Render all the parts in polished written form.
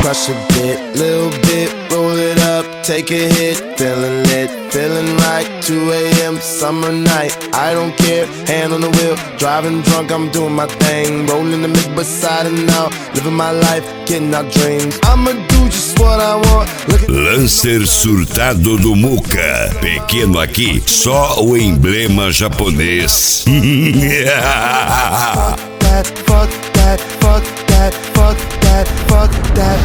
Crush a bit, little bit, roll it up, take a hit. Feeling lit, feeling right, 2 a.m. summer night. I don't care, hand on the wheel, driving drunk, I'm doing my thing. Rolling the mid beside and out, living my life, getting our dreams. I'ma do just what I want. Lancer surtado do Muca. Pequeno aqui, só o emblema japonês. That, fuck that, fuck that, fuck that, fuck that.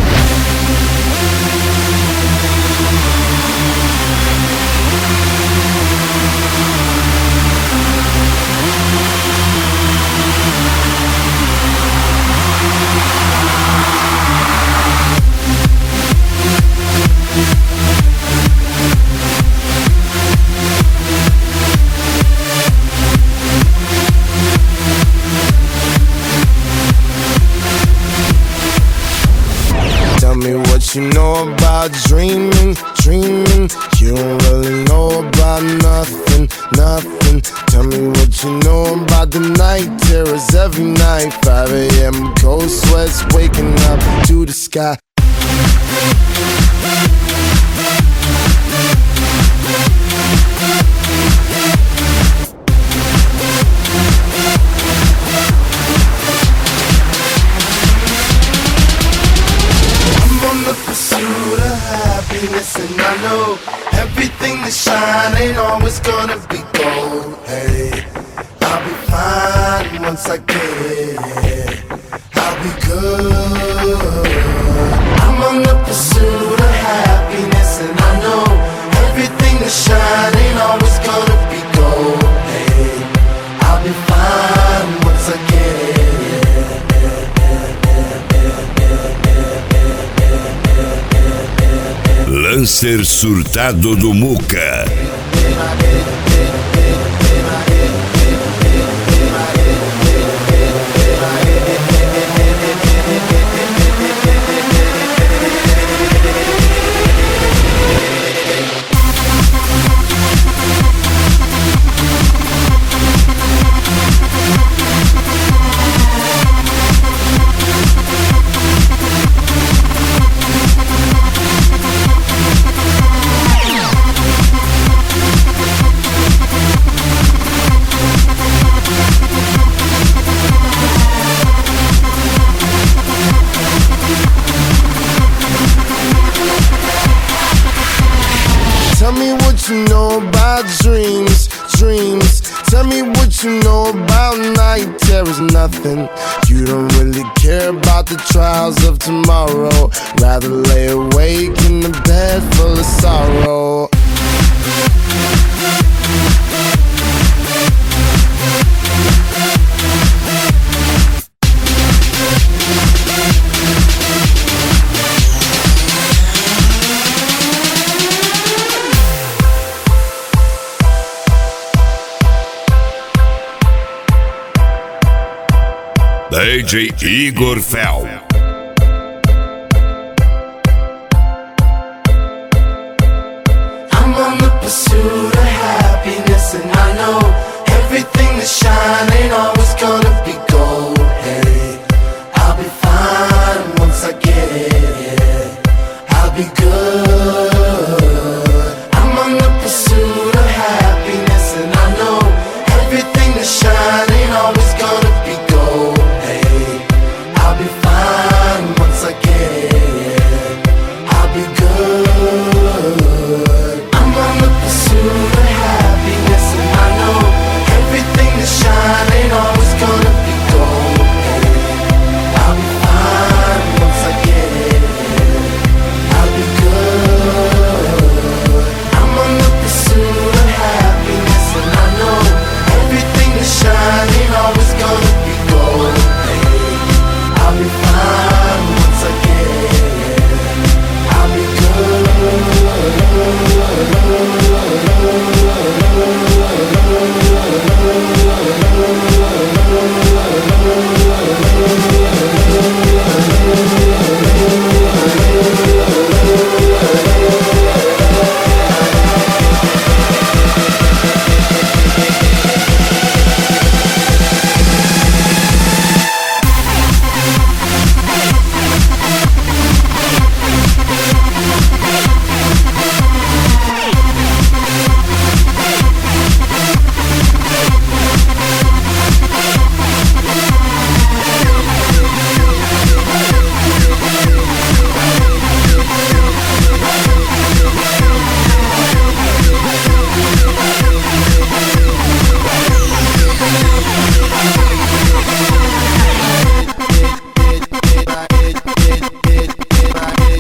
Tell me what you know about dreaming, dreaming. You don't really know about nothing, nothing. Tell me what you know about the night terrors every night. 5 a.m. cold sweats waking up to the sky. And I know everything that shine ain't always gonna be gold. Hey, I'll be fine once I get it. I'll be good. I'm on the pursuit of happiness, and I know everything that shine ain't always gonna be gold. Hey, I'll be fine once I get it. Lancer surtado do Muca. Tell me what you know about dreams, dreams. Tell me what you know about night terrors, nothing. You don't really care about the trials of tomorrow. Rather lay awake in the bed full of sorrow. DJ Igor Fel. I'm on the pursuit of happiness, and I know everything that shine ain't always gonna be gold. Hey, I'll be fine once I get it. I'll be good. I'm on the pursuit of happiness, and I know everything that shine ain't always gonna be gold. Hey, I'll be fine once I get it. I'll be good. I'm on the pursuit of happiness, and I know everything that shine ain't always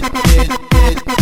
it,